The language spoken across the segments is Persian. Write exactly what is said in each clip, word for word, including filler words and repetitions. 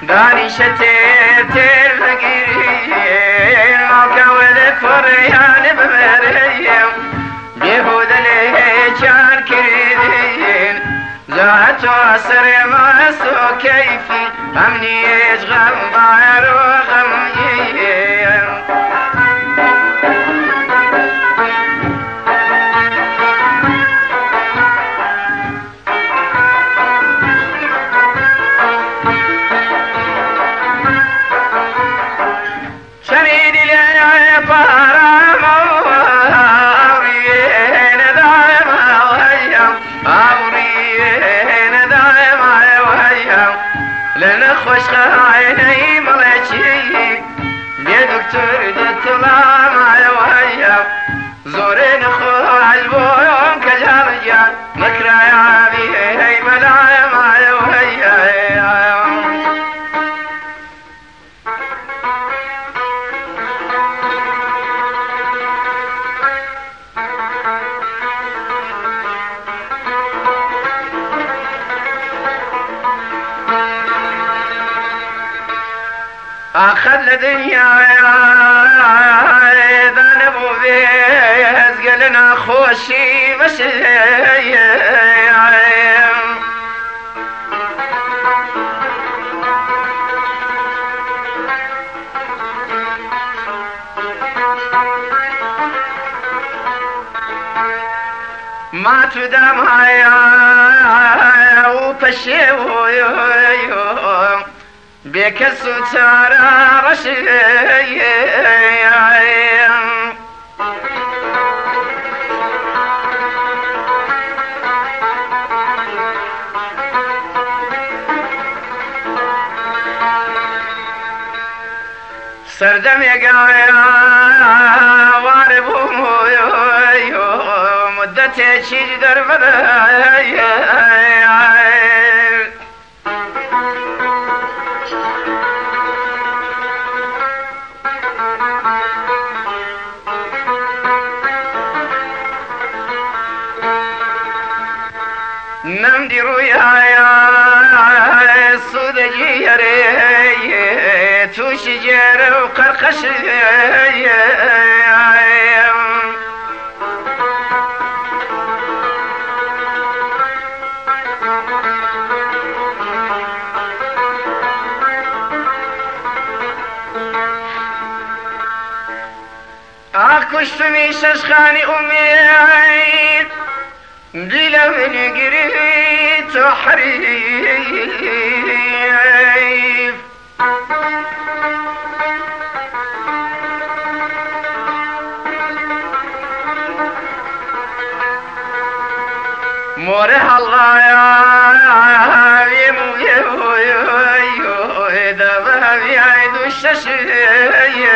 داني شتير تير فقير موكا ولك فريان بمريم بيهود ليه كان كريدين زهت واسر ما سو كيفي امني يشغل ضاير وغمي خوش عيني ملكي يا دكتور دتلا معي ويا زورين خو عالبوم كجارجان مكرا يا بي هي بلا معي ويا أخذ الدنيا ذنب وبيز قلنا خوشي بس ما تدام هيا وبشيو بكسو تارا رشي سردم يقايا واربو مدتي تشيج دربنا نمدي رؤيا سودجي يري توشجر وقرقش أكشت ميشش خاني أمي بلا من قريت حريف موره الله يا يمو يمو يمو إذا بها بيعيد الششي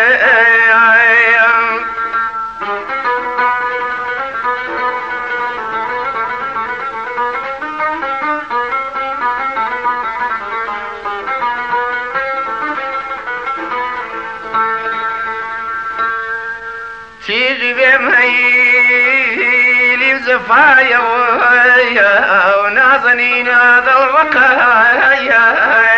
تيجي بمهيلي وزفايا ويا ونازنين هذا الرقايا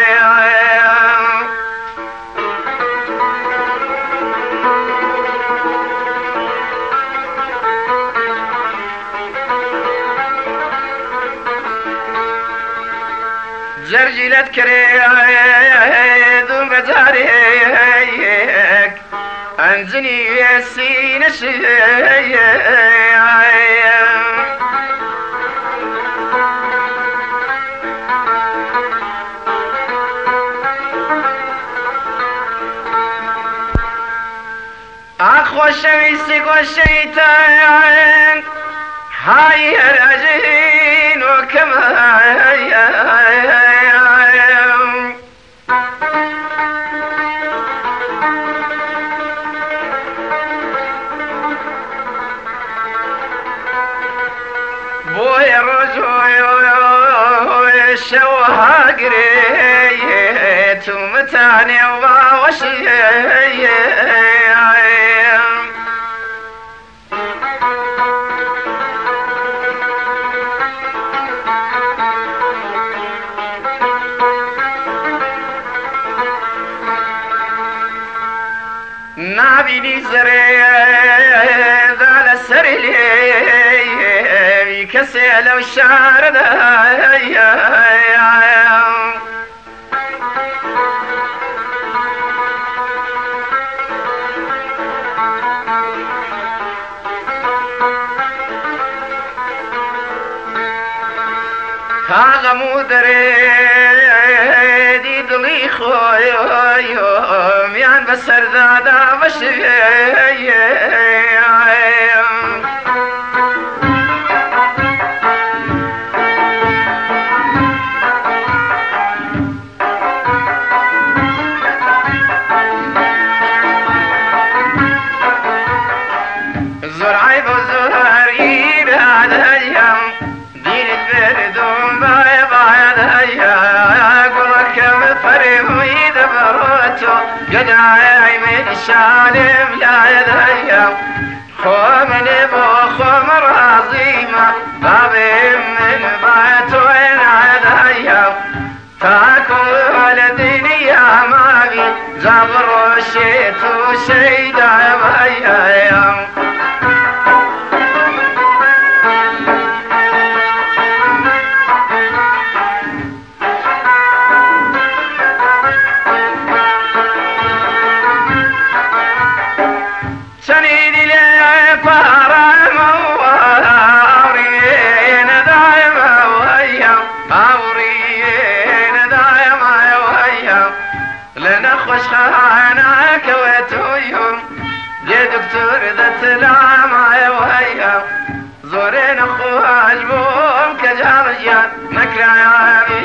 زرجلت كريد ومزاريك أنزني يسين شيء أخو الشمس والشيطان هاي الأجين وكمان بوي الرجوع الشوها قريت ومتاني وباوشي نابینی زەرێ دا لەسەر لێ کەسێ لەو شارەدا تاغەم و دەرێدی دڵی خۆیمیان بەسەردادا بەشێ زۆر عیب و زۆر ئیرادەیەم دینت بردوم باە باەدەیە گوڵەکە بفەرمووی دەبڕۆتۆ گەدای من شانم لایەدەیە خۆ منێ بۆ خۆم ڕازیمە بابێ من باە تۆی نایەدەیە تاکۆ لە دنیا ماوی جا بڕۆشێت و شەیدایە بەیە دكتور ذات العمى وهيا زورين خوش بوم كجارجان نكرا يا